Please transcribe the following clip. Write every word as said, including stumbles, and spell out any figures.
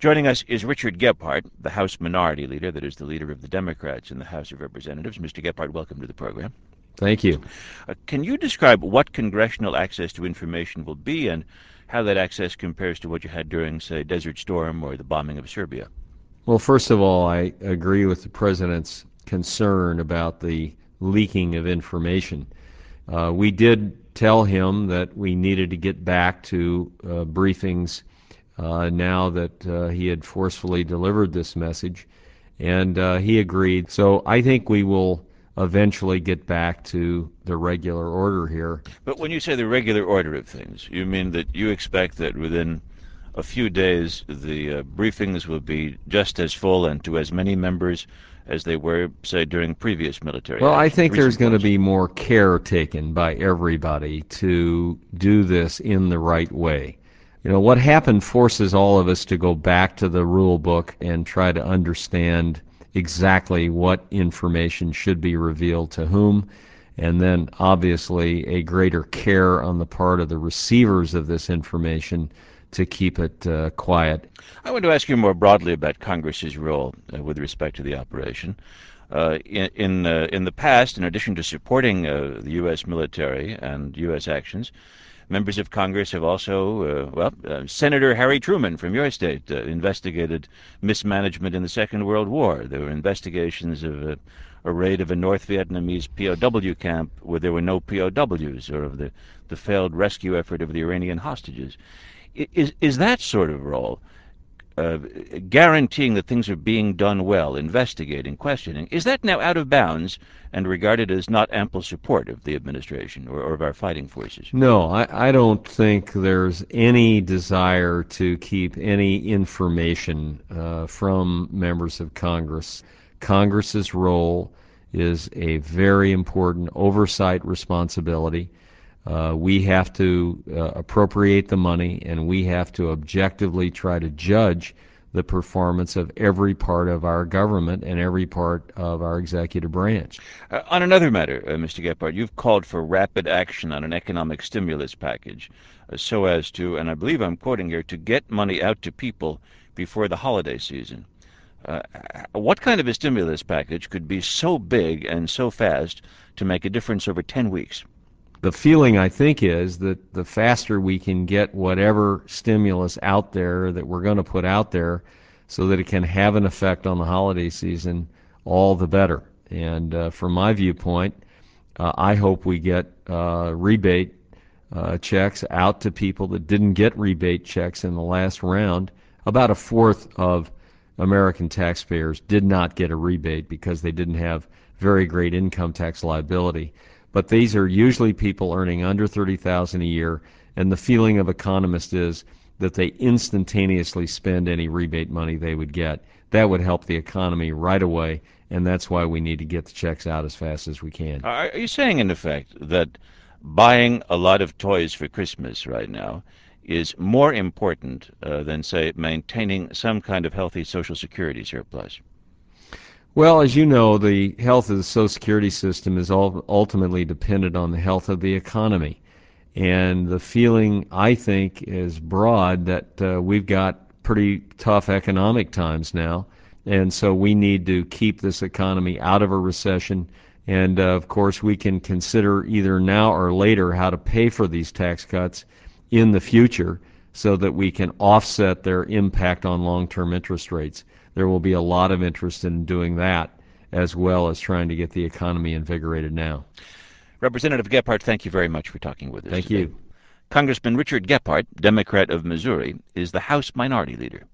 Joining us is Richard Gephardt, the House Minority Leader, that is the leader of the Democrats in the House of Representatives. Mister Gephardt, welcome to the program. Thank you. Uh, can you describe what congressional access to information will be and how that access compares to what you had during, say, Desert Storm or the bombing of Serbia? Well, first of all, I agree with the President's concern about the leaking of information. Uh, we did tell him that we needed to get back to uh, briefings uh, now that uh, he had forcefully delivered this message, and uh, he agreed. So I think we will eventually get back to the regular order here. But when you say the regular order of things, you mean that you expect that within a few days the uh, briefings will be just as full and to as many members as they were, say, during previous military Well, actions, I think there's going to ones. be more care taken by everybody to do this in the right way. You know, what happened forces all of us to go back to the rule book and try to understand exactly what information should be revealed to whom, and then obviously a greater care on the part of the receivers of this information to keep it uh, quiet. I want to ask you more broadly about Congress's role uh, with respect to the operation. Uh, in in, uh, in the past, in addition to supporting uh, the U S military and U S actions, members of Congress have also, uh, well, uh, Senator Harry Truman from your state uh, investigated mismanagement in the Second World War. There were investigations of a, a raid of a North Vietnamese P O W camp where there were no P O Ws, or of the, the failed rescue effort of the Iranian hostages. Is, is that sort of role, uh, guaranteeing that things are being done well, investigating, questioning, is that now out of bounds and regarded as not ample support of the administration or, or of our fighting forces? No, I, I don't think there's any desire to keep any information uh, from members of Congress. Congress's role is a very important oversight responsibility. Uh, we have to uh, appropriate the money, and we have to objectively try to judge the performance of every part of our government and every part of our executive branch. Uh, on another matter, uh, Mister Gephardt, you've called for rapid action on an economic stimulus package uh, so as to, and I believe I'm quoting here, to get money out to people before the holiday season. Uh, what kind of a stimulus package could be so big and so fast to make a difference over ten weeks? The feeling, I think, is that the faster we can get whatever stimulus out there that we're going to put out there so that it can have an effect on the holiday season, all the better. And uh, from my viewpoint, uh, I hope we get uh, rebate uh, checks out to people that didn't get rebate checks in the last round. About a fourth of American taxpayers did not get a rebate because they didn't have very great income tax liability. But these are usually people earning under thirty thousand dollars a year, and the feeling of economists is that they instantaneously spend any rebate money they would get. That would help the economy right away, and that's why we need to get the checks out as fast as we can. Are you saying, in effect, that buying a lot of toys for Christmas right now is more important uh, than, say, maintaining some kind of healthy Social Security surplus? Well, as you know, the health of the Social Security system is ultimately dependent on the health of the economy. And the feeling, I think, is broad that uh, we've got pretty tough economic times now. And so we need to keep this economy out of a recession. And, uh, of course, we can consider either now or later how to pay for these tax cuts in the future so that we can offset their impact on long-term interest rates. There will be a lot of interest in doing that, as well as trying to get the economy invigorated now. Representative Gephardt, thank you very much for talking with us Thank today. you. Congressman Richard Gephardt, Democrat of Missouri, is the House Minority Leader.